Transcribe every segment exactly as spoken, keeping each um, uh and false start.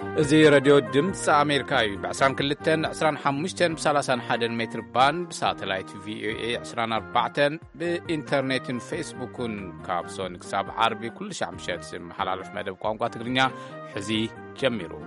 زي راديو دمس أمريكا بعسان كلتن عسران حمشتن بسالسان حدن متر بان بساتلايت في اي عسران أربعتن بإنترنت فيسبوكون كابسون كساب عربي كل شعمشات سم حلال في مدب قوانقوا تقرنيا حزي جميرو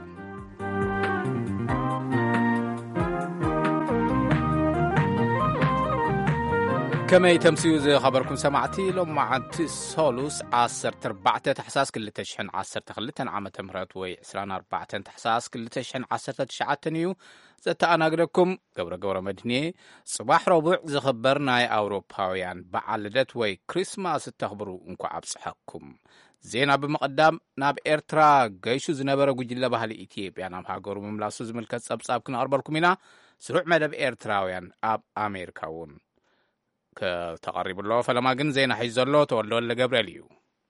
كما يتمسيو زي خبركم سمعتي لما عدت سولوس عصر تربعة تحساس كل تشحن عصر تخلتن عامة مرات وي عسران أربعة تحساس كل تشحن عصر تشعتنيو زتا أنا أقولكم قبرة قبرة مدنية صباح ربع زخبرنا أوروباويان بعلدت وي كريسماس تخبروا انكو عبصحكم زينا بمقدام ناب إرترا قيشو زنبرا قجل بحالي إتيوبيا نام هاقورو مملاسو زملكت سبساب كنا أربالكمينا سروع مدب إرتراويان أب أمريكاون كتقرب الله فلما جن زين حيز الله تولوا اللي قبل اليوم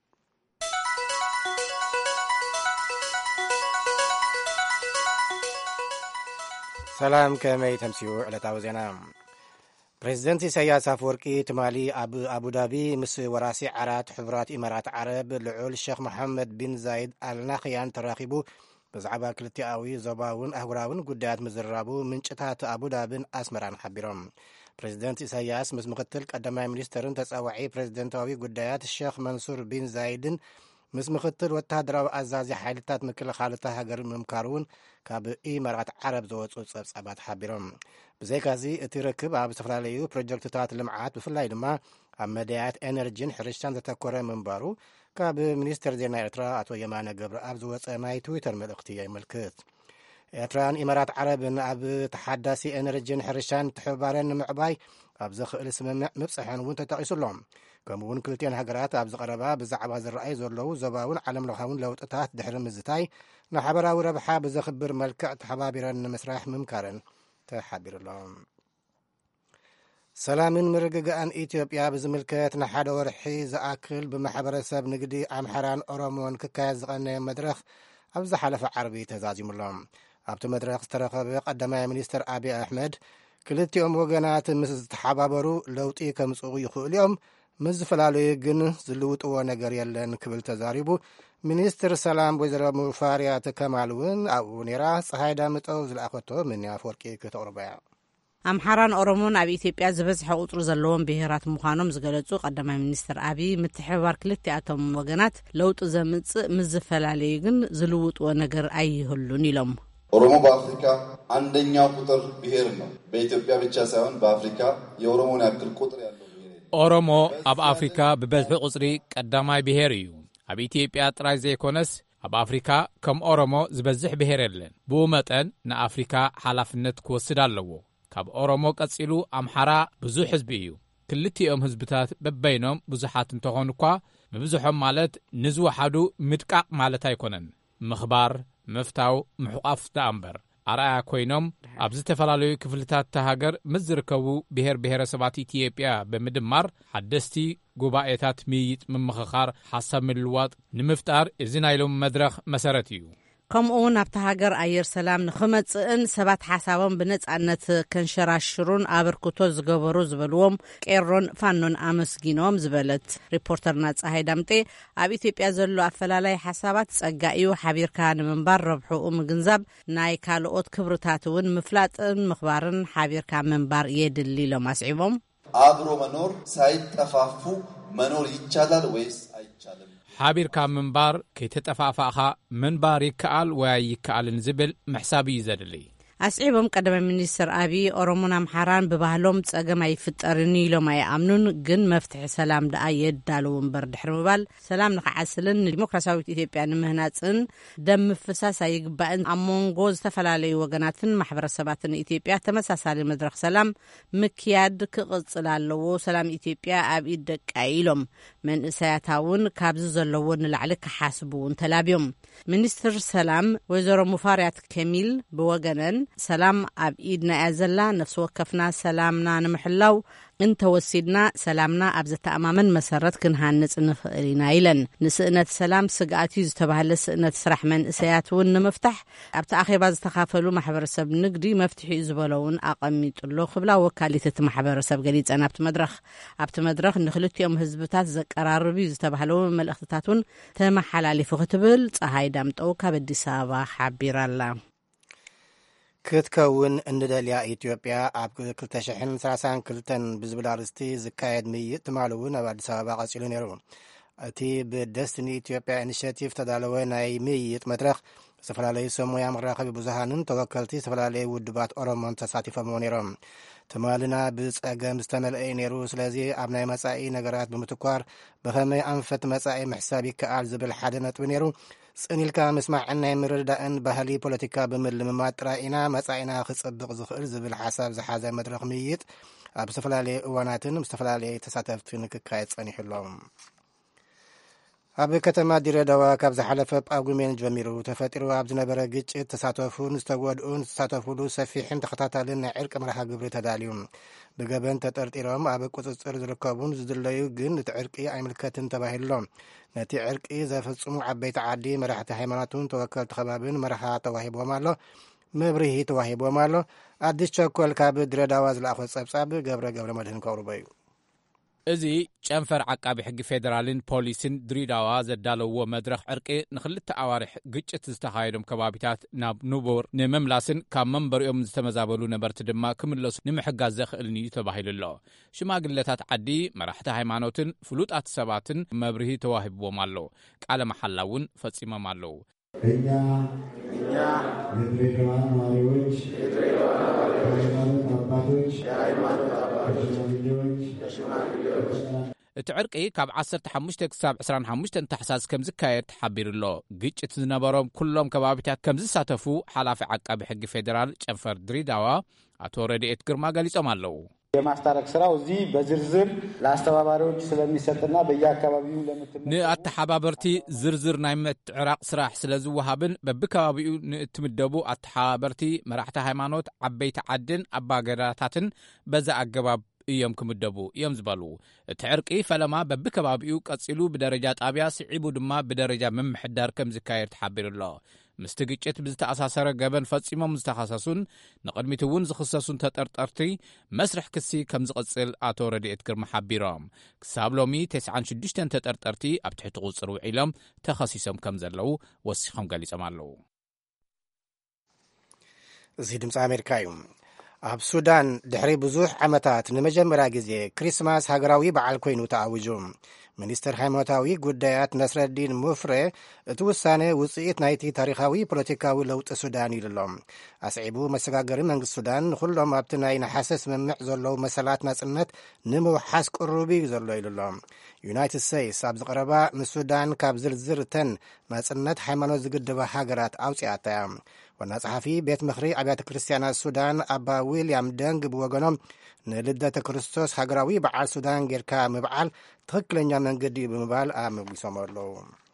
سلام كما يتمسيو على تاوزينا بريزيدنت إسياس أفوركي تمالي أبو, أبو دابي مس وراسي عرات حضرات إمارات عرب لعول الشيخ محمد بن زايد الناخيان تراخبو بزعبا كلتياوي زباون أهوراون قدات مزرابو من شتات أبو دابن أسمران حبيرهم بريزيدنت إسياس مس مقتل قدماء منسترن تساوعي بريزيدنتاوي قدايات الشيخ منصور بن زايدن مس مقتل وتهدراو أزازي حالتات مكل خالتها هجر ممكارون كاب إمارات عرب زوت وصبصبات حبيرهم بزيكازي اتركب عب سفراليو بروجكتات لمعات بفلاي لما عمديات انرجين حرشتان تتكوري منبارو كاب منستر زينا إرترا أتو يمانا قبر عبز وصناي تويتر ملقتي ملكت إرتران إمارات عرب أب تحدثي انرجين حرشان تحبارين معباي أبز خلال اسم مبصحان وانت تقيسوا لهم كمون كلتين هجرات أبز قربا بزعب هذا الرأي زورلو زباون علم لخاون لو تتات دحرم الزتاي نحبرا وربحا بزخبر ملكع تحبابيران مسراح ممكارن تحبير الله سلامين مرققان إثيوبيا بزملكات نحاد ورحي زاكل بمحبر سب نقدي أمحران أورمون ككاز غني مدرخ أبز حلف عربي تزازيم اللهم أبت مدرخ استرخب قدماء منستر أبي أحمد كلتيهم وقنات مسز تحبابرو لوطي كمسوغ يخو اليوم مز فلالي جن زلوط ونقر يلن كبل تزاريبو منستر سلام وزر مفاريات كمالون أو نراس هايدا متوز الأخوتو من يافوركي كتوربايا أمحران أورمون أبي إثيوبيا زبز حقوط رزلوهم بهيرات مخانم زغلتو قدماء منستر أبي متحوار كلتي أتم وقنات لوط زمز مز فلالي جن زلوط ونقر أيهلون لهم ኦሮሞ በአፍሪካ አንደኛው ቁጥር ብሔር ነው በኢትዮጵያ ብቻ ሳይሆን በአፍሪካ የኦሮሞን ያክል ቁጥር ያለው ብሔር ኦሮሞ አብ አፍሪካ በበዝሕ ቁጽሪ ቀዳማይ ብሔር እዩ አብ ኢትዮጵያ ጥራይ ዘይኮነስ አብ አፍሪካ ከም ኦሮሞ ዝበዝሕ ብሔር የለን ብኡ መጠን ንአፍሪካ ሓላፍነት ክወስድ ኣለዎ ካብ ኦሮሞ ቀጺሉ ኣምሓራ ብዙሕ ህዝቢ እዩ ክልቲኦም ህዝብታት በበይኖም ብዙሓት እንተኾኑ እኳ ምብዙሖም ማለት ንዝወሓዱ ምድቃቕ ማለት ኣይኮነን ምኽባር مفتاو محقاف دامبر أرأى كوينوم أبز تفلالو كفلتات تهاجر مزركو بهر بهر سبات إثيوبيا بمدمار حدستي قبائتات ميت من مخخار حسب الواد نمفتار إزنايلوم مدرخ مسارتيو ከምኡውን ኣብቲ ሃገር ኣየር ሰላም ንኽመጽእን ሰባት ሓሳቦም ብነጻነት ከንሸራሽሩን ኣበርክቶ ዝገበሩ ዝበልዎም ቄሮን ፋኖን ኣመስጊኖም ዝበለት ሪፖርተርና ፀሓይ ዳምጤ ኣብ ኢትዮጵያ ዘሎ ኣፈላላይ ሓሳባት ጸጋኢዩ ሓቢርካ ንምንባር ረብሑኡ ምግንዛብ ናይ ካልኦት ክብርታት እውን ምፍላጥን ምኽባርን ሓቢርካ ምንባር የድሊ ኢሎም ኣስዒቦም አብሮ መኖር ሳይጠፋፉ መኖር ይቻላል ወይስ አይቻልም ሓቢርካ ምንባር ከይተጠፋፋኻ ምንባር ይከኣል ወይ ይከኣልን ዝብል ምሕሳብ እዩ ዘድሊ ኣስዒቦም ቀዳማይ ሚኒስትር አብይ ኦሮሞን ኣምሓራን ብባህሎም ጸገም ኣይፍጠርን ኢሎም ኣይኣምኑን ግን መፍትሒ ሰላም ደኣ የዳለው እምበር ድሕሪ ምባል ሰላም ንኽዓስልን ዲሞክራሲያዊት ኢትዮጵያ ንምህናፅን ደም ምፍሳስ ኣይግባእን ኣብ ሞንጎ ዝተፈላለዩ ወገናትን ማሕበረሰባትን ኢትዮጵያ ተመሳሳሊ መድረኽ ሰላም ምክያድ ክቕጽል ኣለዎ ሰላም ኢትዮጵያ ኣብ ኢድ ደቃ ኢሎም መንእሰያት እውን ካብዚ ዘለዎ ንላዕሊ ክሓስቡ ተላብዮም ሚኒስትር ሰላም ወይዘሮ ሙፈሪያት ከሚል ብወገነን ሰላም ኣብ ኢድና እያ ዘላ ነፍሲ ወከፍና ሰላምና ንምሕላው እንተወሲድና ሰላምና ኣብ ዘተኣማመን መሰረት ክንሃንጽ ንኽእል ኢና ኢለን ንስእነት ሰላም ስግኣት እዩ ዝተባህለ ስእነት ስራሕ መንእሰያት እውን ንምፍታሕ ኣብቲ ኣኼባ ዝተኻፈሉ ማሕበረሰብ ንግዲ መፍትሒ ዝበለውን ኣቐሚጡሎ ክብላ ወካሊት እቲ ማሕበረሰብ ገሊፀን ኣብቲ መድረኽ ኣብቲ መድረኽ ንክልቲኦም ህዝብታት ዘቀራርብ እዩ ዝተባህለው መልእኽትታት እውን ተመሓላሊፉ ክትብል ፀሃይ ዳምጠው ካብ ኣዲስ አበባ ሓቢራላ ክትከውን እንደልያ ኢትዮጵያ ኣብ ክልተ ሽሕን ሰላሳን ክልተን ብዝብል ኣርእስቲ ዝካየድ ምይይጥ ትማሊ እውን ኣብ ኣዲስ ኣበባ ቀፂሉ ነይሩ እቲ ብደስትኒ ኢትዮጵያ ኢኒሽቲቭ ተዳለወ ናይ ምይይጥ መድረኽ ዝተፈላለዩ ሰሙያ መራኸቢ ብዙሃንን ተወከልቲ ዝተፈላለዩ ውድባት ኦሮሞን ተሳቲፎም ነይሮም ትማልና ብፀገም ዝተመልአ ነይሩ ስለዚ ኣብ ናይ መጻኢ ነገራት ብምትኳር ብኸመይ ኣንፈት መጻኢ ምሕሳብ ይከኣል ዝብል ሓደ ነጥቢ ነይሩ ጽኒልካ ምስማዕን ናይ ምርዳእን ባህሊ ፖለቲካ ብምልምማድ ጥራይ ኢና መጻኢና ክጽብቕ ዝኽእል ዝብል ሓሳብ ዝሓዘ መድረኽ ምይይጥ ኣብ ዝተፈላለየ እዋናትን ዝተፈላለየ ተሳተፍትን ክካየድ ጸኒሕሎም ኣብ ከተማ ድሬዳዋ ካብ ዝሓለፈ ጳጉሜን ጀሚሩ ተፈጢሩ ኣብ ዝነበረ ግጭት ተሳተፉን ዝተጎድኡን ዝተሳተፍሉ ሰፊሕን ተኸታታልን ናይ ዕርቂ መርሃ ግብሪ ተዳልዩ ብገበን ተጠርጢሮም ኣብ ቁፅፅር ዝርከቡን ዝድለዩ ግን እቲ ዕርቂ ኣይምልከትን ተባሂሎም ነቲ ዕርቂ ዘፈጽሙ ዓበይቲ ዓዲ መራሕቲ ሃይማኖትን ተወከልቲ ከባብን መርሃ ተዋሂቦም ኣሎ መብርሂ ተዋሂቦም ኣሎ ኣዲስ ቸኮል ካብ ድሬዳዋ ዝለኣኾ ጸብጻብ ገብረ ገብረ መድህን ከቕርቦ እዩ እዚ ጨንፈር ዓቃቢ ሕጊ ፌደራልን ፖሊስን ድሬዳዋ ዘዳለውዎ መድረኽ ዕርቂ ንኽልተ ኣዋርሕ ግጭት ዝተኻየዶም ከባቢታት ናብ ንቡር ንምምላስን ካብ መንበሪኦም ዝተመዛበሉ ነበርቲ ድማ ክምለሱ ንምሕጋዝ ዘኽእልን እዩ ተባሂሉ ኣሎ ሽማግለታት ዓዲ መራሕቲ ሃይማኖትን ፍሉጣት ሰባትን መብርሂ ተዋሂብዎም ኣሎ ቃለ መሓላ እውን ፈጺሞም ኣለዉ እኛ እኛ የድሬዳዋ ነዋሪዎች የሃይማኖት አባቶች የሃይማኖት አባቶች እቲ ዕርቂ ካብ ዓሰርተ ሓሙሽተ ክሳብ ዕስራን ሓሙሽተ ታሕሳስ ከም ዝካየድ ተሓቢሩ ኣሎ ግጭት ዝነበሮም ኩሎም ከባቢታት ከም ዝሳተፉ ሓላፊ ዓቃቢ ሕጊ ፌደራል ጨንፈር ድሬዳዋ አቶ ረድኤት ግርማ ገሊጾም ኣለዉ የማስታረቅ ስራው እዚህ በዝርዝር ለአስተባባሪዎች ስለሚሰጥና በየአካባቢው ለምትመ ንአተሓባበርቲ ዝርዝር ናይ ምትዕራቅ ስራሕ ስለዝወሃብን በብከባቢኡ ንእትምደቡ አተሓባበርቲ መራሕቲ ሃይማኖት ዓበይቲ ዓድን አባገዳታትን በዛ አገባብ እዮም ክምደቡ እዮም ዝበሉ እቲ ዕርቂ ፈለማ በብከባቢኡ ቀፂሉ ብደረጃ ጣብያ ስዒቡ ድማ ብደረጃ ምምሕዳር ከም ዝካየድ ተሓቢሩ ኣሎ ምስቲ ግጭት ብዝተኣሳሰረ ገበን ፈጺሞም ዝተኻሰሱን ንቕድሚት እውን ዝኽሰሱን ተጠርጠርቲ መስርሕ ክሲ ከም ዝቕጽል ኣቶ ረድኤት ግርማ ሓቢሮም ክሳብ ሎሚ ተስዓን ሽዱሽተ ተጠርጠርቲ ኣብ ትሕቲ ቁፅር ውዒሎም ተኸሲሶም ከም ዘለዉ ወሲኾም ገሊፆም ኣለዉ እዚ ድምፂ ኣሜሪካ እዩ ኣብ ሱዳን ድሕሪ ብዙሕ ዓመታት ንመጀመርያ ግዜ ክሪስማስ ሃገራዊ በዓል ኮይኑ ተኣውጁ ሚኒስትር ሃይማኖታዊ ጉዳያት ነስረዲን ሙፍሬ እቲ ውሳነ ውፅኢት ናይቲ ታሪኻዊ ፖለቲካዊ ለውጢ ሱዳን ኢሉሎም ኣስዒቡ መሰጋገሪ መንግስቲ ሱዳን ንኩሎም ኣብቲ ናይ ናሓሰ ስምምዕ ዘለዉ መሰላት ናጽነት ንምውሓስ ቅሩብ እዩ ዘሎ ኢሉሎም ዩናይትድ ስቴትስ ኣብ ዝቐረባ ንሱዳን ካብ ዝርዝር እተን ናጽነት ሃይማኖት ዝግድባ ሃገራት ኣውፅኣታ እያ ዋና ጸሓፊ ቤት ምኽሪ ኣብያተ ክርስቲያናት ሱዳን ኣባ ዊልያም ደንግ ብወገኖም ንልደተ ክርስቶስ ሃገራዊ በዓል ሱዳን ጌርካ ምብዓል ትኽክለኛ መንገዲ ብምባል ኣመጊሶም ኣለዉ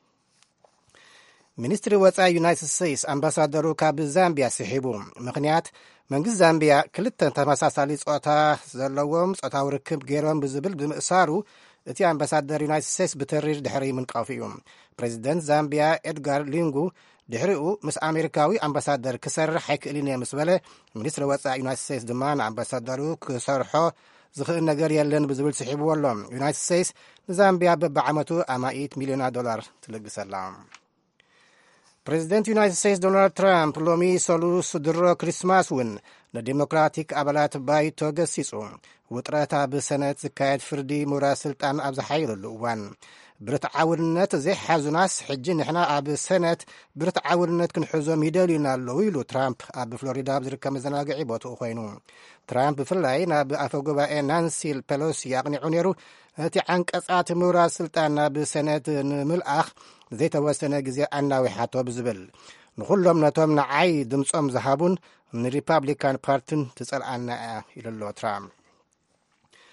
ሚኒስትሪ ወፃኢ ዩናይትድ ስቴትስ ኣምባሳደሩ ካብ ዛምቢያ ስሒቡ ምክንያት መንግስቲ ዛምቢያ ክልተ ተመሳሳሊ ፆታ ዘለዎም ፆታዊ ርክብ ገይሮም ብዝብል ብምእሳሩ እቲ ኣምባሳደር ዩናይትድ ስቴትስ ብተሪር ድሕሪ ምንቃፍ እዩ ፕሬዚደንት ዛምቢያ ኤድጋር ሊንጉ ድሕሪኡ ምስ ኣሜሪካዊ ኣምባሳደር ክሰርሕ ኣይክእልን እየ ምስ በለ ሚኒስትሪ ወፃኢ ዩናይትድ ስቴትስ ድማ ንኣምባሳደሩ ክሰርሖ ዝኽእል ነገር የለን ብዝብል ስሒብዎ ኣሎ ዩናይትድ ስቴትስ ንዛምቢያ በብዓመቱ ኣማኢት ሚልዮናት ዶላር ትልግሰላ ፕሬዚደንት ዩናይትድ ስቴትስ ዶናልድ ትራምፕ ሎሚ ሰሉስ ድሮ ክሪስማስ እውን ንዲሞክራቲክ ኣባላት ባይቶ ገሲጹ ውጥረት ኣብ ሰነት ዝካየድ ፍርዲ ምውራድ ስልጣን ኣብ ዝሓይለሉ እዋን ብርትዓውንነት ዘይሓዙናስ ሕጂ ንሕና ኣብ ሰነት ብርትዓውንነት ክንሕዞም ይደልዩና ኣለዉ ኢሉ ትራምፕ ኣብ ፍሎሪዳ ብዝርከብ መዘናግዒ ቦትኡ ኮይኑ ትራምፕ ብፍላይ ናብ ኣፈ ጉባኤ ናንሲ ፔሎሲ ኣቕኒዑ ነይሩ እቲ ዓንቀጻት ምውራድ ስልጣን ናብ ሰነት ንምልኣኽ ዘይተወሰነ ግዜ ኣናዊሓቶ ብዝብል ንኹሎም ነቶም ንዓይ ድምፆም ዝሃቡን ንሪፓብሊካን ፓርቲን ትጸልኣና እያ ኢሉ ኣሎ ትራምፕ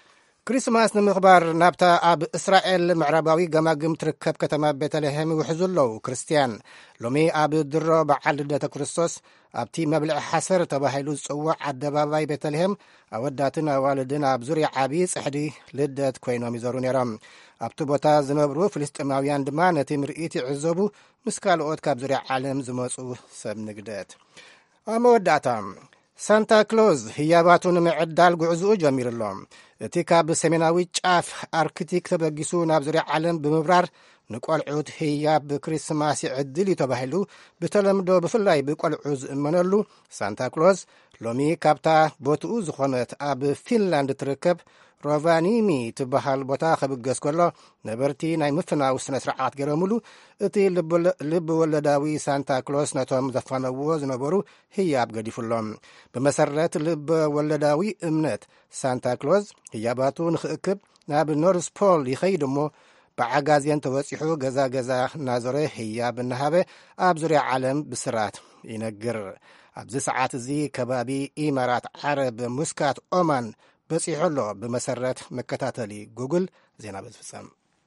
ክሪስማስ ንምኽባር ናብታ ኣብ እስራኤል ምዕራባዊ ገማግም ትርከብ ከተማ ቤተልሔም ይውሕዙ ኣለዉ ክርስቲያን ሎሚ ኣብ ድሮ በዓል ልደተ ክርስቶስ ኣብቲ መብልዒ ሓሰር ተባሂሉ ዝጽዋዕ ኣደባባይ ቤተልሔም ኣወዳትን ኣዋልድን ኣብ ዙርያ ዓብዪ ጽሕዲ ልደት ኮይኖም ይዘሩ ነይሮም። ኣብቲ ቦታ ዝነብሩ ፍልስጥማውያን ድማ ነቲ ምርኢት ይዕዘቡ ምስ ካልኦት ካብ ዙርያ ዓለም ዝመጹ ሰብ ንግደት። ኣብ መወዳእታ ሳንታ ክሎዝ ህያባቱ ንምዕዳል ጉዕዝኡ ጀሚሩ ኣሎ። እቲ ካብ ሰሜናዊ ጫፍ ኣርክቲክ ተበጊሱ ናብ ዙርያ ዓለም ብምብራር ንቈልዑት ህያብ ብክሪስማስ ይዕድል እዩ ተባሂሉ ብተለምዶ ብፍላይ ብቈልዑ ዝእመነሉ ሳንታ ክሎዝ ሎሚ ካብታ ቦትኡ ዝኾነት ኣብ ፊንላንድ ትርከብ ሮቫኒሚ ትበሃል ቦታ ከብገስ ከሎ ነበርቲ ናይ ምፍናው ስነ ስርዓት ገይሮሙሉ እቲ ልቢ ወለዳዊ ሳንታ ክሎስ ነቶም ዘፋነዎ ዝነበሩ ህያብ ገዲፉሎም። ብመሰረት ልቢ ወለዳዊ እምነት ሳንታ ክሎዝ ህያባቱ ንኽእክብ ናብ ኖርስ ፖል ይኸይድ እሞ ብዓጋዝየን ተወፂሑ ገዛ ገዛ እናዞረ ህያብ እናሃበ ኣብ ዙርያ ዓለም ብስራት ይነግር። ኣብዚ ሰዓት እዚ ከባቢ ኢማራት ዓረብ ሙስካት ኦማን በፂሑ ኣሎ። ብመሰረት መከታተሊ ጉግል ዜና በዝፍጸም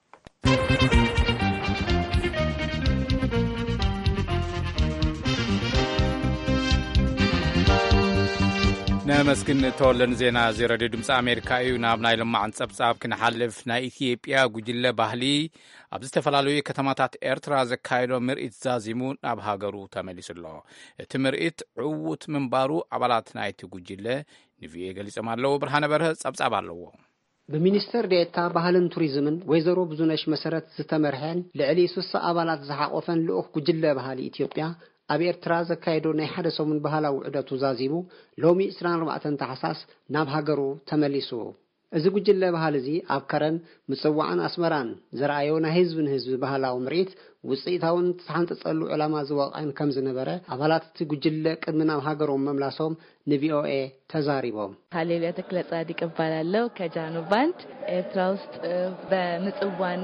ነመስግን ተወለን ዜና እዚ ሬድዮ ድምፂ ኣሜሪካ እዩ። ናብ ናይ ልማዓን ጸብጻብ ክንሓልፍ ናይ ኢትዮጵያ ጉጅለ ባህሊ ኣብ ዝተፈላለዩ ከተማታት ኤርትራ ዘካየዶ ምርኢት ዛዚሙ ናብ ሃገሩ ተመሊሱ ኣሎ። እቲ ምርኢት ዕዉት ምንባሩ ኣባላት ናይቲ ጉጅለ ንቪኦኤ ገሊጾም ኣለዉ። ብርሃነ በርሀ ጸብጻብ ኣለዎ። ብሚኒስተር ዴኤታ ባህልን ቱሪዝምን ወይዘሮ ብዙነሽ መሰረት ዝተመርሐን ልዕሊ ስሳ ኣባላት ዝሓቆፈን ልኡኽ ጉጅለ ባህሊ ኢትዮጵያ ኣብ ኤርትራ ዘካየዶ ናይ ሓደ ሰሙን ባህላዊ ውዕደቱ ዛዚሙ ሎሚ ዕስራን ኣርባዕተ ታሕሳስ ናብ ሃገሩ ተመሊሱ። እዚ ጉጅለ ባህሊ እዚ ኣብ ከረን ምጽዋዕን ኣስመራን ዘርኣዮ ናይ ህዝብን ህዝቢ ባህላዊ ምርኢት ውጽኢታውን ተሓንጸጸሉ ዕላማ ዝወቕዐን ከም ዝነበረ ኣባላት እቲ ጉጅለ ቅድሚ ናብ ሃገሮም መምላሶም ንቪኦኤ ተዛሪቦም። ሃሌሉያ ተክለ ጻዲቅ እባላለሁ ከጃኖ ባንድ ኤርትራ ውስጥ በምጽዋና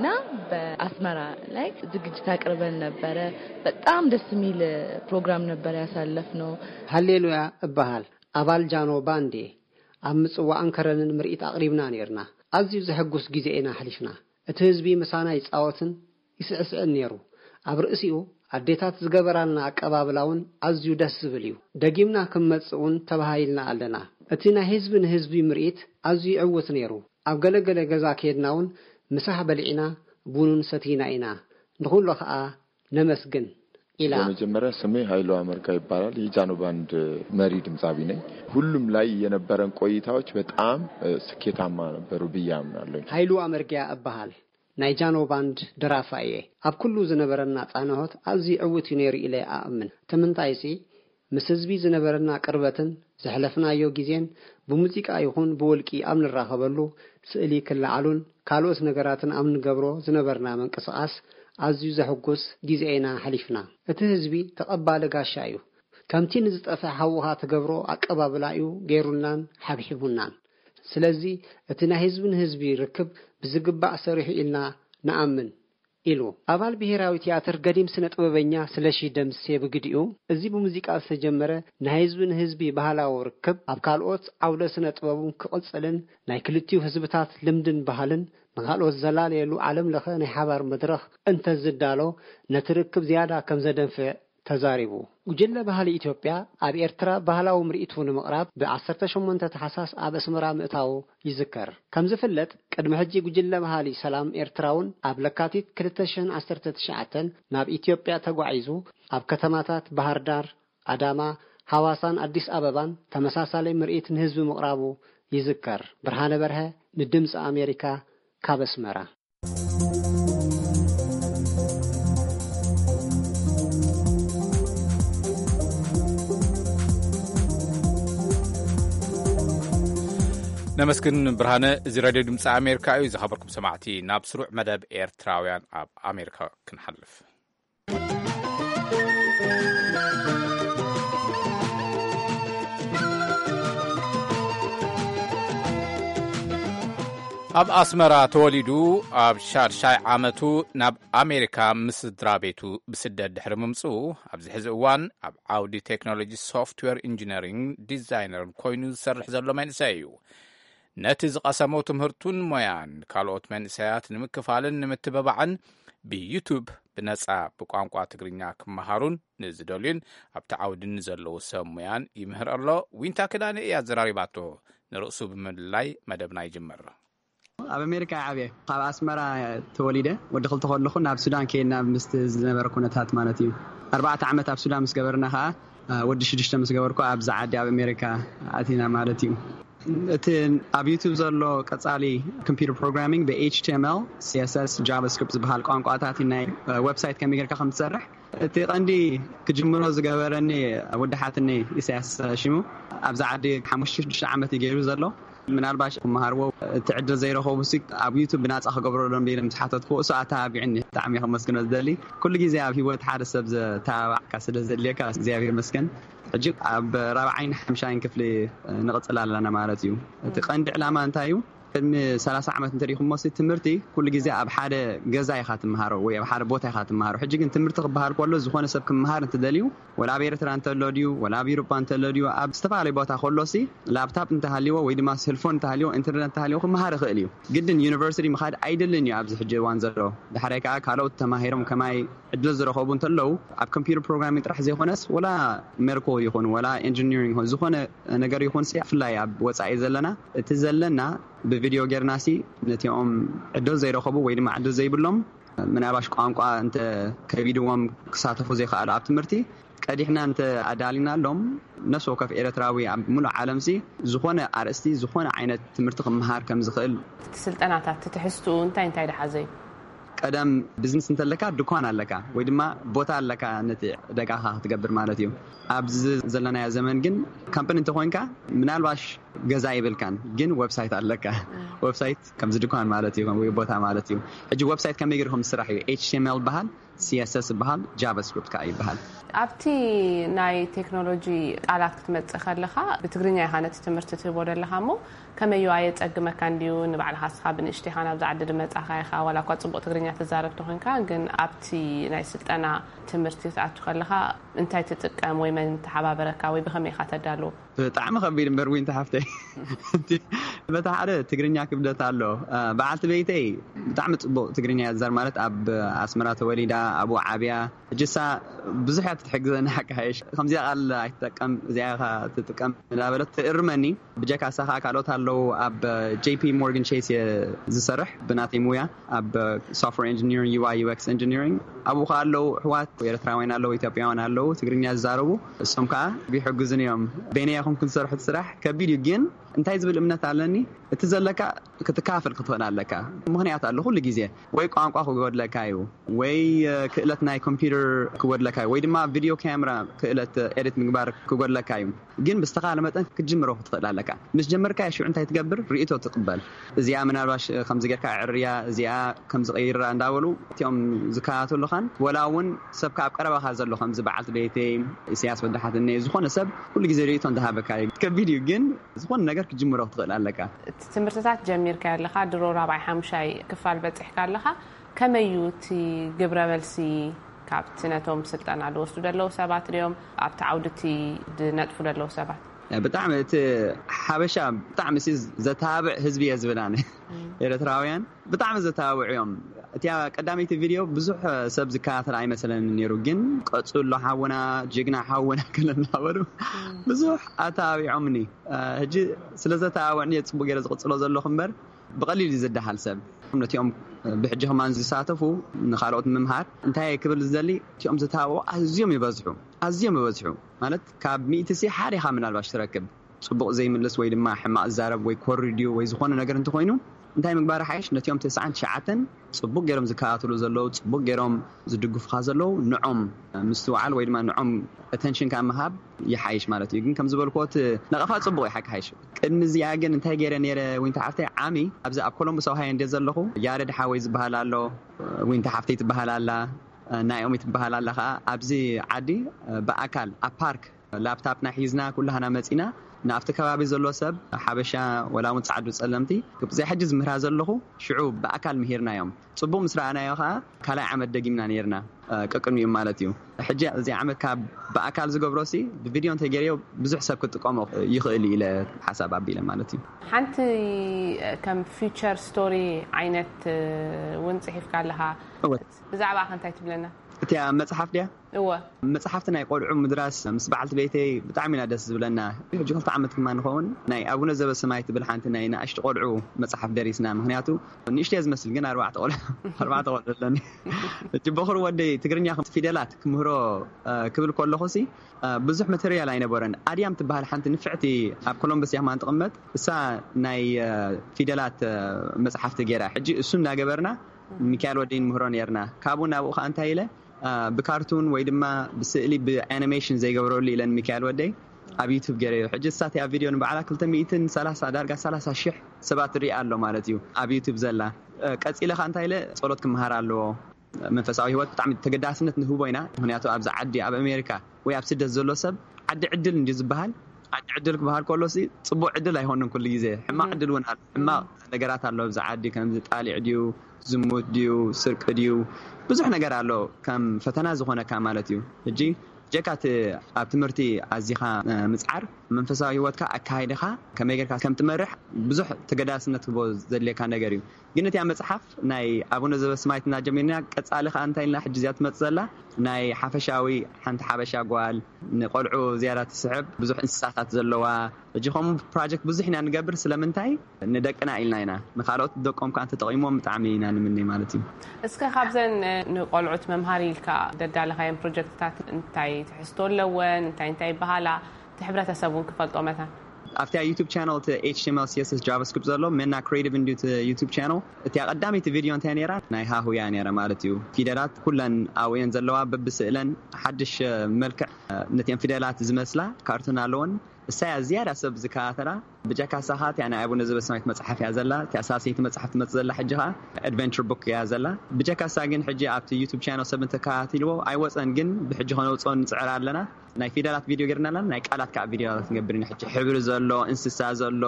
በአስመራ ላይ ዝግጅት አቅርበን ነበረ። በጣም ደስ የሚል ፕሮግራም ነበር ያሳለፍነው። ሃሌሉያ እባሃል አባል ጃኖ ባንዴ ኣብ ምጽዋዕን ከረንን ምርኢት አቅሪብና ነርና። ኣዝዩ ዘሐጉስ ጊዜና ሓሊፍና። እቲ ህዝቢ ምሳና ይጻወትን ይስዕስዕን ነይሩ። ኣብ ርእሲኡ ኣዴታት ዝገበራልና አቀባብላውን ኣዝዩ ደስ ዝብል እዩ። ደጊምና ክመጽኡን ተባሂልና ኣለና። እቲ ናይ ህዝብን ህዝቢ ምርኢት ኣዝዩ ዕውት ነይሩ። ኣብ ገለገለ ገዛ ከድናውን ምሳሕ በልዒና ቡኑን ሰቲና ኢና። ንኹሉ ኸኣ ነመስግን ኢላ። በመጀመሪያ ስሜ ኃይሉ አመርጋ ይባላል። የጃኖ ባንድ መሪ ድምጻዊ ነኝ። ሁሉም ላይ የነበረን ቆይታዎች በጣም ስኬታማ ነበሩ ብዬ አምናለሁ። ኃይሉ አመርጋ እባሃል ናይ ጃኖ ባንድ ደራፋዬ። ኣብ ኩሉ ዝነበረና ጻንሆት ኣዝዩ ዕውት ነይሩ ኢለ ኣእምን። ተምንታይሲ ምስ ህዝቢ ዝነበረና ቅርበትን ዘሕለፍናዮ ጊዜን ብሙዚቃ ይኹን ብወልቂ ኣብ ንራኸበሉ ስእሊ ክለዓሉን ካልኦት ነገራትን ኣብ ንገብሮ ዝነበርና መንቀሳቐስ ኣዝዩ ዘሐጉስ ጊዜና ሓሊፍና። እቲ ህዝቢ ተቐባለ ጋሻ እዩ። ከምቲ ንዝጠፍዕ ሓውሃ ተገብሮ አቀባብላ እዩ ገይሩናን ሓብሒቡናን። ስለዚ እቲ ናይ ህዝብን ህዝቢ ርክብ ብዝግባእ ሰሪሑ ኢልና ነኣምን ኢሉ አባል ብሔራዊ ቲያትር ገዲም ስነ ጥበበኛ ስለሺ ደምሴ ብግዲኡ እዚ ብሙዚቃ ዝተጀመረ ናይ ህዝብን ህዝቢ ባህላዊ ርክብ ኣብ ካልኦት ዓውደ ስነ ጥበቡን ክቕጽልን ናይ ክልቲው ህዝብታት ልምድን ባህልን ንኻልኦት ዘላለየሉ ዓለም ለኸ ናይ ሓባር መድረኽ እንተዝዳሎ ነቲ ርክብ ዝያዳ ከም ዘደንፍዕ ተዛሪቡ። ጉጅለ ባህሊ ኢትዮጵያ ኣብ ኤርትራ ባህላዊ ምርኢቱ ንምቕራብ ብዓሰርተ ሸሞንተ ታሕሳስ ኣብ ኣስመራ ምእታው ይዝከር። ከም ዝፍለጥ ቅድሚ ሕጂ ጉጅለ ባህሊ ሰላም ኤርትራውን ኣብ ለካቲት ክልተ ሺህ ዓሰርተ ትሽዓተ ናብ ኢትዮጵያ ተጓዒዙ ኣብ ከተማታት ባህር ዳር፣ አዳማ፣ ሐዋሳን አዲስ አበባን ተመሳሳሊ ምርኢት ንህዝቢ ምቕራቡ ይዝከር። ብርሃነ በርሀ ንድምፂ አሜሪካ ካብ አስመራ። ነመስግን ብርሃነ። እዚ ሬድዮ ድምፂ ኣሜሪካ እዩ። ዝኸበርኩም ሰማዕቲ ናብ ስሩዕ መደብ ኤርትራውያን ኣብ ኣሜሪካ ክንሓልፍ። ኣብ ኣስመራ ተወሊዱ ኣብ ሻድሻይ ዓመቱ ናብ ኣሜሪካ ምስ ስድራ ቤቱ ብስደት ድሕሪ ምምጽኡ ኣብዚ ሕዚ እዋን ኣብ ዓውዲ ቴክኖሎጂ ሶፍትዌር ኢንጂነሪንግ ዲዛይነር ኮይኑ ዝሰርሕ ዘሎ መንእሰይ እዩ። ነቲ ዝቐሰመው ትምህርቱን ሞያን ካልኦት መንእሰያት ንምክፋልን ንምትበባዕን ብዩቱብ ብነጻ ብቋንቋ ትግርኛ ክመሃሩን ንዝደልዩን ኣብቲ ዓውድን ዘለዉ ሰብ ሞያን ይምህር ኣሎ። ዊንታ ክዳነ እያ ዘራሪባቶ ንርእሱ ብምልላይ መደብና ይጅመር። ኣብ ኣሜሪካ ዓብየ ካብ ኣስመራ ተወሊደ ወዲ ክልተ ከለኹ ናብ ሱዳን ከይድና ምስቲ ዝነበረ ኩነታት ማለት እዩ። ኣርባዕተ ዓመት ኣብ ሱዳን ምስ ገበርና ከዓ ወዲ ሽዱሽተ ምስ ገበርኩ ኣብዚ ዓዲ ኣብ ኣሜሪካ ኣቲና ማለት እዩ። እቲ ኣብ ዩቱብ ዘሎ ቀጻሊ ኮምፒውተር ፕሮግራሚንግ ብኤች ቲ ኤም ኤል ሲ ኤስ ኤስ ጃቫስክሪፕት ዝበሃል ቋንቋታት ናይ ዌብሳይት ከመይ ጌርካ ከም ትሰርሕ እቲ ቀንዲ ክጅምሮ ዝገበረኒ ወዲ ሓትኒ ኢሳያስ ሽሙ ኣብዚ ዓዲ ሓሙሽተ ሽዱሽተ ዓመት ገይሩ ዘሎ ምናልባሽ ክመሃርዎ እቲ ዕድል ዘይረኸቡ ሲ ኣብ ዩቱብ ብናጻ ክገብረሎም ደለ ምትሓተትኩ እሱ ኣታቢዕኒ ብጣዕሚ ከመስግኖ ዝደሊ ኩሉ ግዜ ኣብ ሂወት ሓደ ሰብ ዝተባዕካ ስለ ዘድልየካ እግዚኣብሔር መስገን ሕጂ ኣብ ራብዓይን ሓምሻይን ክፍሊ ንቕፅል ኣለና ማለት እዩ። እቲ ቀንዲ ዕላማ እንታይ እዩ? ቅድሚ ሰላሳ ዓመት እንተሪኹም ሞሲ ትምህርቲ ኩሉ ግዜ ኣብ ሓደ ገዛ ኢኻ ትመሃሮ ወይ ኣብ ሓደ ቦታ ኢኻ ትመሃሮ። ሕጂ ግን ትምህርቲ ክበሃል ከሎ ዝኾነ ሰብ ክመሃር እንትደልዩ ወላ ኣብ ኤርትራ እንተሎ ድዩ ወላ ኣብ ኤውሮፓ እንተሎ ድዩ ኣብ ዝተፈላለዩ ቦታ ከሎሲ ላፕታፕ እንተሃልይዎ ወይ ድማ ሴልፎን እንተሃልይዎ ኢንተርኔት እንተሃልይዎ ክመሃር ይኽእል እዩ። ግድን ዩኒቨርሲቲ ምኻድ ኣይደልን እዩ ኣብዚ ሕጂ እዋን ዘሎ ድሕሪ ከዓ ካልኦት ተማሂሮም ከማይ ዕድል ዝረኸቡ እንተለዉ ኣብ ኮምፒውተር ፕሮግራሚንግ ጥራሕ ዘይኮነስ ወላ ሜዲካል ይኹን ወላ ኢንጂነሪንግ ይኹን ዝኾነ ነገር ይኹን ሲ ፍላይ ኣብ ወጻኢ ዘለና እቲ ዘለና ብቪዲዮ ጌርናሲ ነቲኦም ዕድል ዘይረኸቡ ወይ ድማ ዕድል ዘይብሎም ምናልባሽ ቋንቋ እንተ ከቢድዎም ክሳተፉ ዘይኽኣሉ ኣብ ትምህርቲ ቀዲሕና እንተ ኣዳሊና ኣሎም ነፍሲ ወከፍ ኤርትራዊ ኣብ ሙሉእ ዓለምሲ ዝኾነ ኣርእስቲ ዝኾነ ዓይነት ትምህርቲ ክመሃር ከም ዝኽእል ስልጠናታት ትሕዝቱ እንታይ እንታይ ድሓዘ ቀደም ቢዝነስ እንተለካ ድኳን ኣለካ ወይ ድማ ቦታ ኣለካ ነቲ ደጋኻ ክትገብር ማለት እዩ። ኣብዚ ዘለና ዘመን ግን ካምፓኒ እንተኮይንካ ምናልባሽ ገዛ ይብልካን ግን ዌብሳይት ኣለካ ዌብሳይት ከም ድኳን ማለት እዩ ወይ ቦታ ማለት እዩ። ሕጂ ዌብሳይት ከመይ ጌርኩም ስራሕ እዩ ኤች ቲ ኤም ኤል በሃል ሲ ኤስ ኤስ በሃል ጃቫስክሪፕት ከዓ ይበሃል። ኣብቲ ናይ ቴክኖሎጂ ቃላት ክትመጽእ ከለኻ ብትግርኛ ይኻ ነቲ ትምህርቲ ትህቦ ዘለኻ እሞ ከመይ ኣየፀግመካ እንድዩ ንባዕልኻ ስኻ ብንእሽተይ ኢኻ ናብዚ ዓዲ ድመጻኻ ኢኻ ዋላ እኳ ጽቡቕ ትግርኛ ትዛረብ ተኾንካ ግን ኣብቲ ናይ ስልጠና ትምህርቲ ትኣቱ ከለኻ እንታይ ትጥቀም ወይ መን ተሓባበረካ ወይ ብኸመይ ኢኻ ተዳሉ? ብጣዕሚ ከቢድ እምበር ወይ እንተሓፍተይ በታ ሓደ ትግርኛ ክብደት ኣሎ። በዓልቲ ቤተይ ብጣዕሚ ጽቡቕ ትግርኛ ያዛር ማለት ኣብ ኣስመራ ተወሊዳ ኣብኡ ዓብያ እጅሳ ብዙሕ ትሕግዘና ሓካይሽ ከምዚያ ቃል ኣይትጠቀም እዚኣኻ ትጥቀም ላበለት ትእርመኒ ብጀካ ሳኻ ካልኦት ኣለው ኣብ ጄፒ ሞርጋን ቼስ ዝሰርሕ ብናተይ ሙያ ኣብ ሶፍትዌር ኢንጂነሪንግ ዩ አይ ዩ ኤክስ ኢንጂነሪንግ ኣብኡ ኣለው ሕዋት ኤርትራውያን ኣለው ኢትዮጵያውያን ኣለው ትግርኛ ዝዛረቡ እሶም ከዓ ቢሕግዙን እዮም በይናይኹም ክንሰርሑ ስራሕ ከቢድ እዩ ግን እንታይ ዝብል እምነት ኣለኒ እቲ ዘለካ ክትካፈል ክትኽእል ኣለካ ምክንያት ኣሎ ኩሉ ግዜ ወይ ቋንቋ ክጎድለካ እዩ ወይ ክእለት ናይ ኮምፒውተር ክጎድለካ ወይ ድማ ቪድዮ ካሜራ ክእለት ኤዲት ምግባር ክጎድለካ እዩ ግን ብዝተኻለ መጠን ክትጅምሮ ክትኽእል ኣለካ ምስ ጀመርካ ሽዑ እንታይ ትገብር ርእቶ ትቕበል እዚኣ ምናልባሽ ከምዚ ጌርካ ዕርያ እዚኣ ከምዚ ቀይራ እንዳበሉ እቲኦም ዝከታተሉኻን ወላ እውን ሰብካ ኣብ ቀረባኻ ዘሎ ከምዚ በዓልቲ ቤተይ ኢሳያስ ወዳሓትኒ ዝኾነ ሰብ ኩሉ ግዜ ርእቶ እንዳሃበካ ከቢድ እዩ ግን ዝኾነ ነገር ክጅምሮ ክትኽእል ኣለካ ትምህርትታት ጀሚርካ ያለኻ ድሮ ራብዓይ ሓምሻይ ክፋል በፂሕካ ኣለኻ ከመይ እዩ እቲ ግብረ መልሲ ካብቲ ነቶም ስልጠና ዝወስዱ ዘለዉ ሰባት ድዮም ኣብቲ ዓውድቲ ዝነጥፉ ዘለዉ ሰባት ብጣዕሚ እቲ ሓበሻ ብጣዕሚ ዘተባብዕ ህዝቢ እየ ዝብላኒ ኤርትራውያን ብጣዕሚ ዘተባብዑ እዮም እቲ ቀዳመይቲ ቪድዮ ብዙሕ ሰብ ዝከታተል ኣይመሰለኒ ነይሩ ግን ቀፅሎ ሓውና ጅግና ሓውና ከለናበሉ ብዙሕ ኣታቢዖምኒ ሕጂ ስለዘተባብዕኒ ፅቡቅ ገይረ ዝቕፅሎ ዘለኹ እምበር ብቐሊሉ ዝደሃል ሰብ ነቲኦም ብሕጂ ከማን ዝሳተፉ ንኻልኦት ምምሃር እንታይ ክብል ዝደሊ እቲኦም ዝተባብዑ ኣዝዮም ይበዝሑ ኣዝዮም ይበዝሑ ማለት ካብ ሚእቲ ሲ ሓደ ኢኻ ምናልባሽ ትረክብ ፅቡቕ ዘይምልስ ወይ ድማ ሕማቕ ዛረብ ወይ ኮሪድዮ ወይ ዝኾነ ነገር እንተኮይኑ እንታይ ምግባር ሓይሽ ነቲኦም ትስዓን ትሽዓተን ፅቡቕ ገይሮም ዝከታተሉ ዘለዉ ፅቡቕ ገይሮም ዝድግፉኻ ዘለዉ ንዖም ምስትውዓል ወይ ድማ ንዖም ኣቴንሽን ካብ ምሃብ ይሓይሽ ማለት እዩ ግን ከም ዝበልክዎት ነቐፋ ፅቡቕ ይሓይሽ ቅድሚ እዚኣ ግን እንታይ ገይረ ነይረ ወይንተ ሓፍተይ ዓሚ ኣብዚ ኣብ ኮሎምበስ ኣውሃይ እንዴት ዘለኹ ያሬድ ሓወይ ዝበሃል ኣሎ ወይንተ ሓፍተይ ትበሃል ኣላ ናኦሚ ትበሃል ኣላ ከዓ ኣብዚ ዓዲ ብኣካል ኣብ ፓርክ ላፕታፕና ሒዝና ኩላህና መፂና ናፍተ ከባቢ ዘሎ ሰብ ሓበሻ ወላ ውን ጻዕዱ ጸለምቲ ብዘይ ሕጂ ዝምህራ ዘለኹ ሽዑ በአካል ምሂርናዮም ጽቡቕ ምስራናዮ ኸዓ ካልኣይ ዓመት ደጊምና ነርና ቀቅድሚኡ ማለት እዩ ሕጂ እዚ ዓመት ካብ በአካል ዝገብሮሲ ብቪድዮ እንተገሪዮ ብዙሕ ሰብ ክጥቀሞ ይኽእል ኢለ ሓሳብ ኣቢለ ማለት እዩ ሓንቲ ከም ፊቸር ስቶሪ ዓይነት ውን ጽሒፍካ ኣለኻ ብዛዕባ እንታይ ትብለና እቲ መጽሓፍ ድያ እወ መጽሓፍቲ ናይ ቆልዑ ምድራስ ምስ በዓልቲ ቤተይ ብጣዕሚ ኢና ደስ ዝብለና ሕጂ ክልተ ዓመት ድማ ንኸውን ናይ ኣቡነ ዘበሰማይ ትብል ሓንቲ ናይ ንኣሽቱ ቆልዑ መጽሓፍ ደሪስና ምክንያቱ ንእሽተይ ዝመስል ግን ኣርባዕተ ቆልዑ ኣርባዕተ ቆልዑ ኣለኒ እቲ በኽሪ ወደይ ትግርኛ ፊደላት ክምህሮ ክብል ከለኹሲ ብዙሕ ማተርያል ኣይነበረን ኣድያም ትበሃል ሓንቲ ንፍዕቲ ኣብ ኮሎምበስ ያማ እንትቕመጥ እሳ ናይ ፊደላት መጽሓፍቲ ገይራ ሕጂ እሱ እናገበርና ሚካኤል ወደይ ምህሮ ነርና ካብኡ ናብኡ ኸ እንታይ ኢለ ብካርቱን ወይ ድማ ብስእሊ ብኣኒሜሽን ዘይገብረሉ ኢለን ሚካኤል ወደይ ኣብ ዩቲዩብ ገይረ ሕጂ ሳት ያ ቪድዮ ንበዓላ ክልተ ሚእቲ ሰላሳ ዳርጋ ሰላሳ ሽሕ ሰባት ርኢ ኣሎ ማለት እዩ ኣብ ዩቲዩብ ዘላ ቀፂለ ኸ እንታይ ኢለ ጸሎት ክመሃር ኣለዎ መንፈሳዊ ህይወት ብጣዕሚ ተገዳስነት ንህቦ ኢና ምክንያቱ ኣብዚ ዓዲ ኣብ ኣሜሪካ ወይ ኣብ ስደት ዘሎ ሰብ ዓዲ ዕድል እንዲ ዝበሃል ዓዲ ዕድል ክበሃል ከሎሲ ጽቡቕ ዕድል ኣይሆንን ኩሉ ግዜ ሕማቕ ዕድል እውን ኣሎ ሕማቕ ነገራት ኣሎ ኣብዚ ዓዲ ከምዚ ጣሊዕ ድዩ ዝሙት ድዩ ስርቂ ድዩ ብዙሕ ነገር ኣሎ ከም ፈተና ዝኾነካ ማለት እዩ ሕጂ ጀካት ኣብ ትምህርቲ ኣዚኻ ምጽዓር መንፈሳዊ ህይወትካ ኣካይድኻ ከመይ ጌርካ ከም ትመርሕ ብዙሕ ተገዳስነት ክቦ ዘድልየካ ነገር እዩ ግን እቲ መጽሓፍ ናይ ኣቡነ ዘበሰማይትና ጀሚርና ቀጻሊ ኸ እንታይ ኢልና ሕጂ እዚኣ ትመጽእ ዘላ ናይ ሓፈሻዊ ሓንቲ ሓበሻ ጓል ንቆልዑ ዝያዳ ትስሕብ ብዙሕ እንስሳታት ዘለዋ ሕጂ ከምኡ ፕሮጀክት ብዙሕ ኢና ንገብር ስለምንታይ ንደቅና ኢልና ኢና ንኻልኦት ደቆም ከ አንተ ጠቂሞም ብጣዕሚ ኢና ንምነ ማለት እዩ እስከ ካብዘን ንቆልዑት መምሃሪ ኢልካ ደዳለኻዮም ፕሮጀክትታት እንታይ ትሕዝቶ ኣለወን እንታይ እንታይ ይበሃላ ሕብረተሰቡን ክፈልጦ መታ ኣብቲ ዩቲዩብ ቻነል ቲ ኤች ቲ ኤም ኤል ሲኤስኤስ ጃቫስክሪፕት ዘሎ መና ክሬቲቭ እንዲ ቲ ዩቲዩብ ቻነል እቲ ቀዳሚት ቪድዮ እንታይ ነራ ናይ ሃሁያ ነራ ማለት እዩ ፊደላት ኩለን ኣውየን ዘለዋ በብስእለን ሓድሽ መልክዕ ነተን ፊደላት ዝመስላ ካርቱን ኣለውን እሳያ ዝያዳ ሰብ ዝካተራ ብጃካ ሳኻት ያና ኣቡነ ዘበሰማይት መጽሓፍ ያ ዘላ ተኣሳሲት መጽሓፍ ትመጽእ ዘላ ሕጂኻ ኣድቨንቸር ቡክ ያ ዘላ ብጃካ ሳግን ሕጂ ኣብቲ ዩቲዩብ ቻነል ሰብ እንተካታትልዎ ኣይወፀን ግን ብሕጂ ኾነውጾን ንጽዕር ኣለና ናይ ፊደላት ቪድዮ ገርና ኣለና ናይ ቃላት ከዓ ቪድዮታት ንገብርና ሕጂ ሕብሪ ዘሎ እንስሳ ዘሎ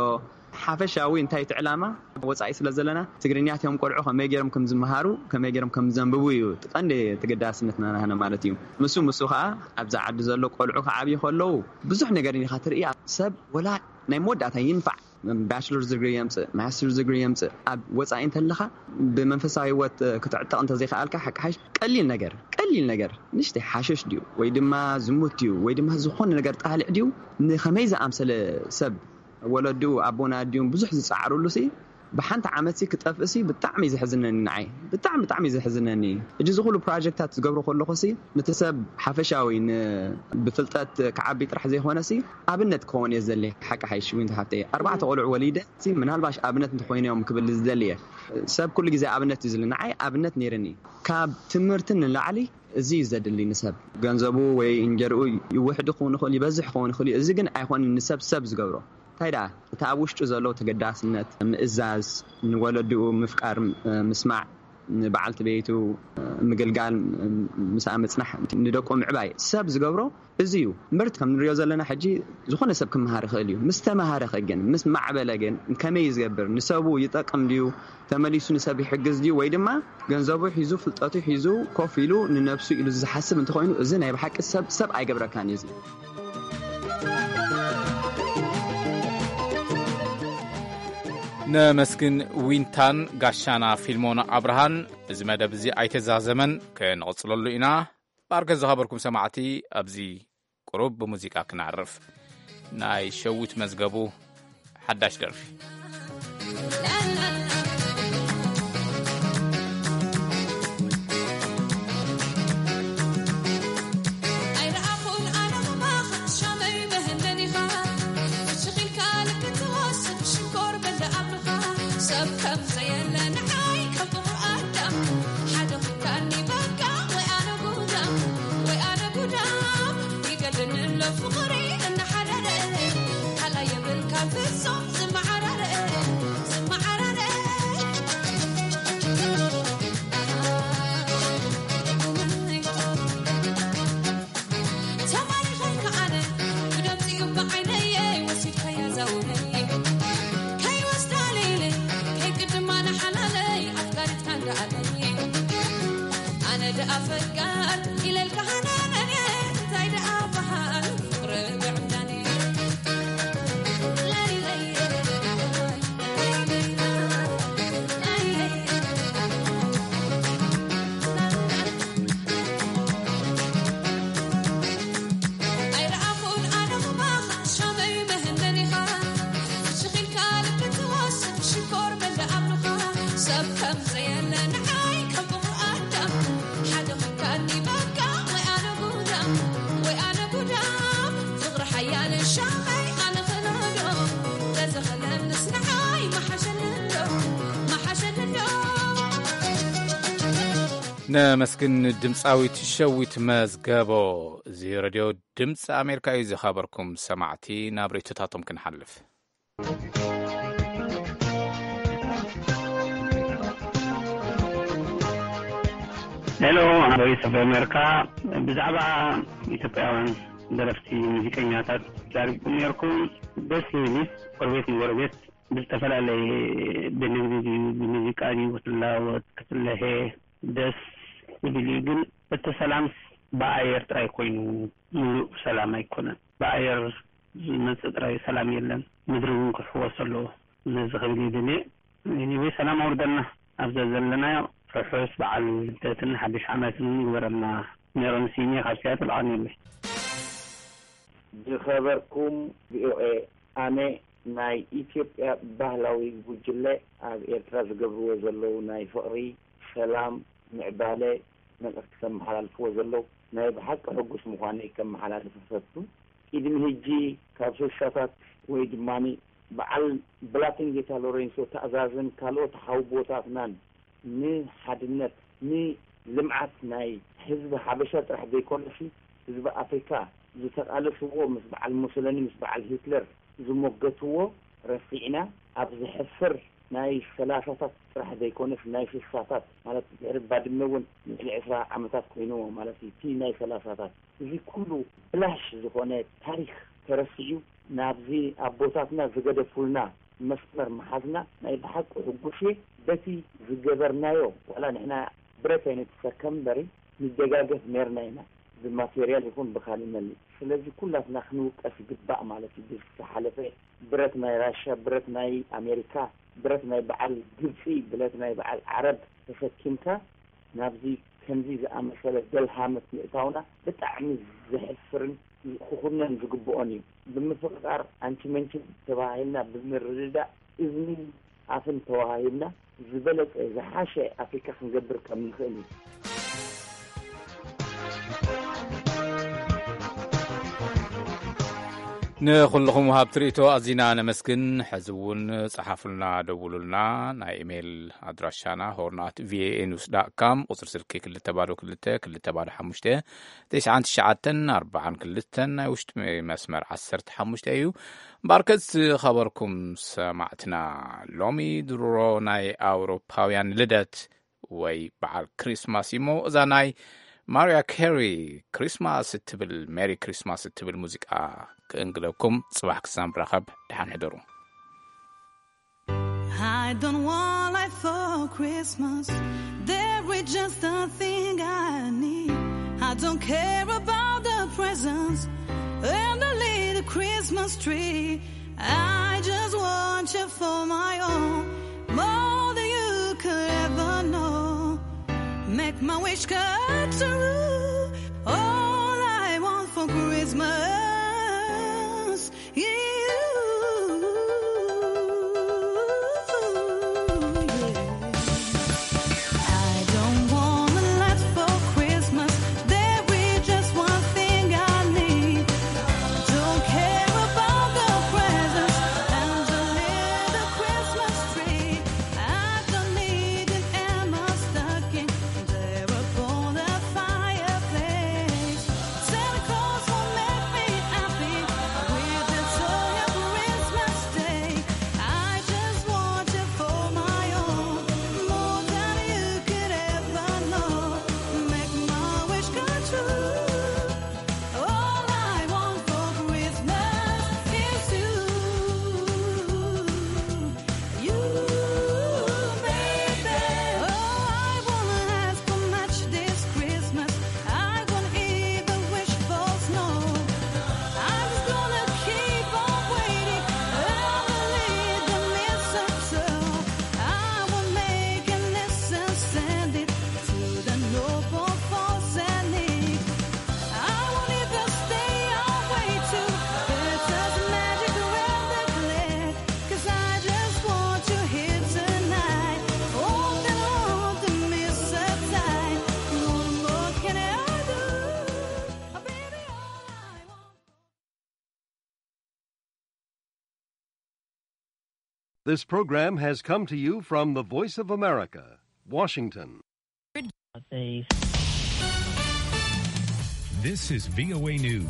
ሓፈሻዊ እንታይ ትዕላማ ወጻኢ ስለ ዘለና ትግርኛትዮም ቆልዑ ከመይ ገይሮም ከም ዝመሃሩ ከመይ ገይሮም ከም ዘንብቡ እዩ ትቐንዲ ተገዳስነትና ናህና ማለት እዩ ምሱ ምሱ ከዓ ኣብዛ ዓዲ ዘሎ ቆልዑ ከዓብይ ከለው ብዙሕ ነገር ኢኻ ትርኢ ሰብ ወላ ናይ መወዳእታ ይንፋዕ ባችለር ዲግሪ የምጽእ ማስተር ዲግሪ የምጽእ ኣብ ወጻኢ እንተለኻ ብመንፈሳዊ ህይወት ክትዕጠቕ እንተዘይኽኣልካ ሓቂ ቀሊል ነገር ቀሊል ነገር ንሽተይ ሓሸሽ ድዩ ወይ ድማ ዝሙት ድዩ ወይ ድማ ዝኾነ ነገር ጣልዕ ድዩ ንኸመይ ዝኣምሰለ ሰብ ወለዱ ኣቦና ድዩም ብዙሕ ዝጻዕሩሉሲ ብሓንቲ ዓመት ክጠፍእሲ ብጣዕሚ ዝሕዝነኒ ንዓይ ብጣዕሚ ብጣዕሚ ዝሕዝነኒ እጂ ዝኹሉ ፕሮጀክታት ዝገብሩ ከለኹሲ ንተሰብ ሓፈሻዊ ብፍልጠት ከዓቢ ጥራሕ ዘይኾነሲ ኣብነት ክኸውን እየ ዘድልየ ሓቂ ሓይሽ ወይ እንተሓፍተየ ኣርባዕተ ቆልዑ ወሊደ ምናልባሽ ኣብነት እንተኮይኖም ክብል ዝደልየ ሰብ ኩሉ ግዜ ኣብነት እዩ ዝብል ንዓይ ኣብነት ነይርኒ ካብ ትምህርትን ንላዕሊ እዚ ዘድሊ ንሰብ ገንዘቡ ወይ እንጀርኡ ይውሕድ ክኸውን ይኽእል ይበዝሕ ክኸውን ይኽእል እዚ ግን ኣይኮንን ንሰብ ሰብ ዝገብሮ ታይዳ እቲ ኣብ ውሽጡ ዘሎ ተገዳስነት ምእዛዝ ንወለድኡ ምፍቃር ምስማዕ ንበዓልቲ ቤቱ ምግልጋል ምሳእ መጽናሕ ንደቆ ምዕባይ ሰብ ዝገብሮ እዚ እዩ ምርት ከም ንሪኦ ዘለና ሕጂ ዝኾነ ሰብ ክመሃር ይኽእል እዩ ምስ ተመሃረ ግን ምስ ማዕበለ ግን ከመይ ዝገብር ንሰቡ ይጠቅም ድዩ ተመሊሱ ንሰብ ይሕግዝ ድዩ ወይ ድማ ገንዘቡ ሒዙ ፍልጠቱ ሒዙ ኮፍ ኢሉ ንነፍሱ ኢሉ ዝሓስብ እንተኾይኑ እዚ ናይ ብሓቂ ሰብ ሰብ ኣይገብረካን እዚ ነመስግን ዊንታን ጋሻና ፊልሞና አብርሃን እዚ መደብ እዚ ኣይተዛዘመን ከንቕጽለሉ ኢና ባርገ ዝኸበርኩም ሰማዕቲ ኣብዚ ቁሩብ ብሙዚቃ ክናዕርፍ ናይ ሸዊት መዝገቡ ሓዳሽ ደርፊ Tell me if I can, but I'm seeing behind the نመስግን ድምፃዊት ሸዊት መዝገቦ እዚ ሬድዮ ድምፂ ኣሜሪካ እዩ ዝኸበርኩም ሰማዕቲ ናብ ሬቶታቶም ክንሓልፍ ሄሎ ቮይስ ኦፍ አሜሪካ ብዛዕባ ኢትዮጵያውያን ደረፍቲ ሙዚቀኛታት ዛሬኩም ነርኩም ደስ ይብል ቆርቤት ወርቤት ብዝተፈላለየ ብንግዲ ብሙዚቃ ወትላወት ክትለሄ ደስ ይብል ግን በተሰላም በአየር ጥራይ ኮይኑ ሙሉ ሰላም አይኮነን በአየር ዝመጽጥራይ ሰላም የለን ምድሩን ክሕወሰሎ ነዝኽብል ይድኔ እኔ ሰላም አውርደና አብዘዘለና ፍሑስ በዓል ልደትን ሓድሽ ዓመትን ይግበረና ነሮን ሲኒ ካብሲያት ልዓኒለ ዝኸበርኩም ቪኦኤ ኣነ ናይ ኢትዮጵያ ባህላዊ ጉጅለ ኣብ ኤርትራ ዝገብርዎ ዘለው ናይ ፍቕሪ ሰላም ምዕባለ መልእኽቲ ከመሓላልፍዎ ዘለው ናይ ብሓቂ ሕጉስ ምዃነ ከመሓላልፍ ፈቱ ቅድሚ ሕጂ ካብ ሶሻታት ወይ ድማኒ በዓል ብላቴን ጌታ ሎሬንሶ ተኣዛዝን ካልኦት ሓውቦታትናን ንሓድነት ንልምዓት ናይ ህዝቢ ሓበሻ ጥራሕ ዘይኮነሲ ህዝቢ ኣፍሪካ ዝተቃለስዎ ምስ በዓል ሙሶሎኒ ምስ በዓል ሂትለር ዝሞገትዎ ረፊዕና ኣብ ዝሕፍር ናይ ሰላሳታት ጥራሕ ዘይኮነስ ናይ ስሳታት ማለት ባድመውን ንዕስራ ዓመታት ኮይኑ ማለት እቲ ናይ ሰላሳታት እዚ ኩሉ ብላሽ ዝኾነ ታሪክ ተረሲዑ ናብዚ ኣቦታትና ዝገደፉልና መስመር መሓዝና ናይ ብሓቂ ሕጉሴ በቲ ዝገበርናዮ ዋላ ንሕና ብረት ዓይነት ተከምበሪ ንደጋገፍ ነርና ኢና ብማቴሪያል ይኹን ብኻሊእ መሊ ስለዚ ኩላትና ክንውቀስ ግባእ ማለት እዩ ብሓለፈ ብረት ናይ ራሻ ብረት ናይ ኣሜሪካ ብረት ናይ በዓል ግብፂ ብረት ናይ በዓል ዓረብ ተሰኪምካ ናብዚ ከምዚ ዝኣመሰለ ደልሃመት ምእታውና ብጣዕሚ ዘሕፍርን ክኹነን ዝግብኦን እዩ ብምፍቅጣር ኣንቲ መንቺ ተባሂልና ብምርድዳእ እዝኒ ኣፍን ተዋሂብና ዝበለፀ ዝሓሸ ኣፍሪካ ክንገብር ከም ንኽእል እዩ ንኹልኹም ወሃብ ትርኢቶ ኣዚና ነመስግን ሕዝውን ጸሓፉልና ደውሉልና ናይ ኢሜይል ኣድራሻና ሆርናት ቪኦኤ ኒውስ ዳት ካም ቁፅሪ ስልኪ ክልተ ባዶ ክልተ ክልተ ባዶ ሓሙሽተ ትሽዓን ትሽዓተን ኣርባዓን ክልተን ናይ ውሽጢ መስመር ዓሰርተ ሓሙሽተ እዩ ባርከት ኸበርኩም ሰማዕትና ሎሚ ድሮ ናይ ኣውሮፓውያን ልደት ወይ በዓል ክሪስማስ እሞ እዛ ናይ ማሪያ ካሪ ክሪስማስ እትብል ሜሪ ክሪስማስ እትብል ሙዚቃ ከእንግለኩም ጽባሕ ክሳም ረኸብ ድሓን ሕደሩ I don't want life for Christmas there is just a thing I need I don't care about the presents and the little Christmas tree I just want you for my own more than you could ever know make my wish come true all I want for Christmas This program has come to you from the Voice of America, Washington. This is V O A News.